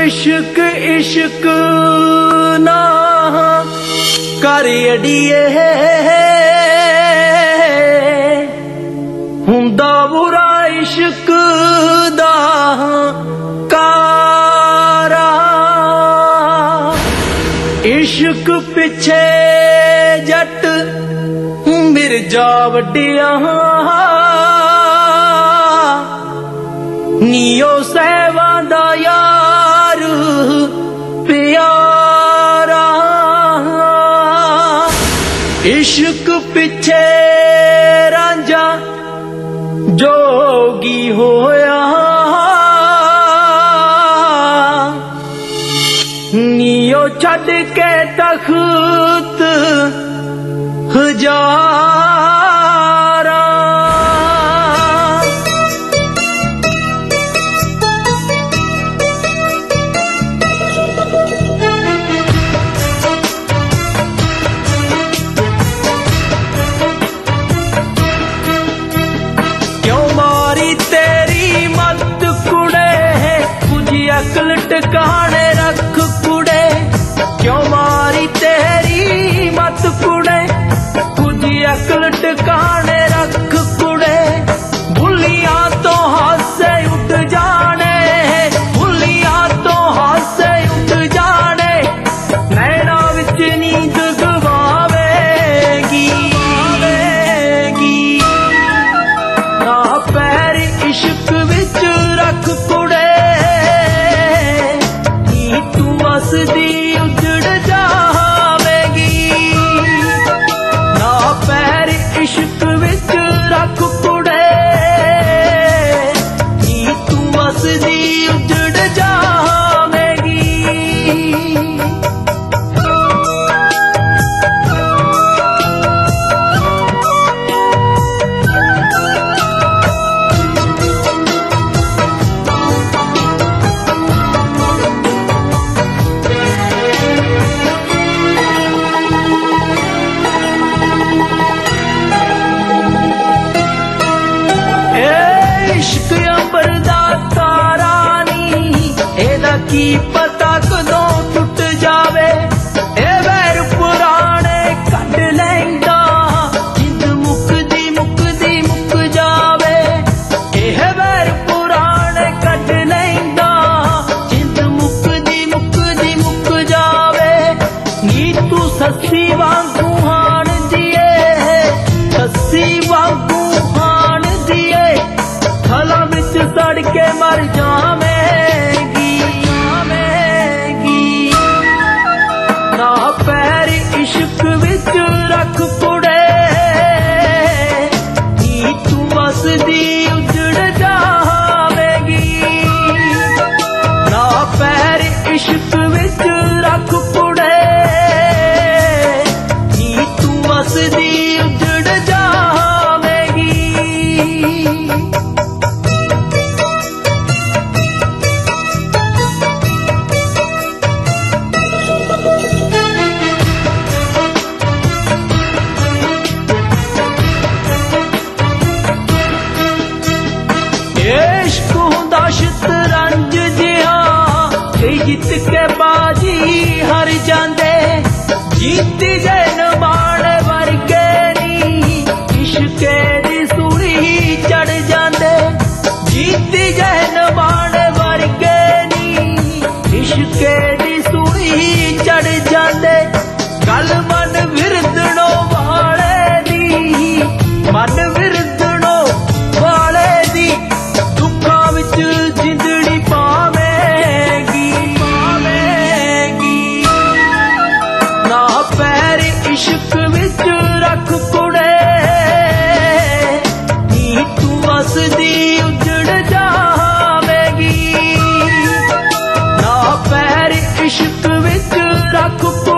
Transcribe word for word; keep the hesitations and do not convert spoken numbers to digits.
इश्क इश्क ना कर अड़िए हुंदा बुरा इश्क दा कारा। इश्क पिछे जट मिर्जा वड्डिया नीओ सहवा दा यार प्यारा। इश्क पिछे रांझा जोगी होया नीओ छड़ के तख्त हजारा। अकल टिकाने रख कुड़े क्यों मारी तेरी मत कुड़े कुछ अकल टिकाने रख कुड़े। भुलिया तो हासे उठ जाने भुलिया तो हासे उठ जाने नैना विच नींद गवावेगी ना पैर इश्क विच रख कुड़े दी उजड़ जावेगी ना पैर इश्क विच रख कुड़े तू मसदी उजड़ जावेगी। इश्क अंबर दा तारा नी एदा की पता कदों टुट जावे ए वैर पुराने कट लैंदा जिंद मुकदी मुकदी मुक जावे एह वैर पुराने कट लैंदा जिंद मुकदी मुकदी मुक जावे। नी तू सस्सी वांगू हान दिए सस्सी वांगू हान दिए थला विच सड़ के मर जावेगी ना पैर इश्क विच रख कुड़े तू मसदी उजड़ जावेगी ना पैर इश्क विच रख कुड़े तू मसदी उजड़ जावेगी। इश्क हुंदा शतरंज जिहा जीत के बाजी हार जांदे जीती जैन बाण वर्गे नी इश्के दी सूली चढ़ जांदे जीती जैन बाण वर्गे नी इश्के दी सूली चढ़ जांदे। गल मन विरदणो वाले दी मन विरदणो वाले दी दुखा विच जिंदड़ी पावेगी पावेगी ना पैर इश्क विच रख कुड़े तू मसदी उजड़ जावेगी ना पैर इश्क विच रख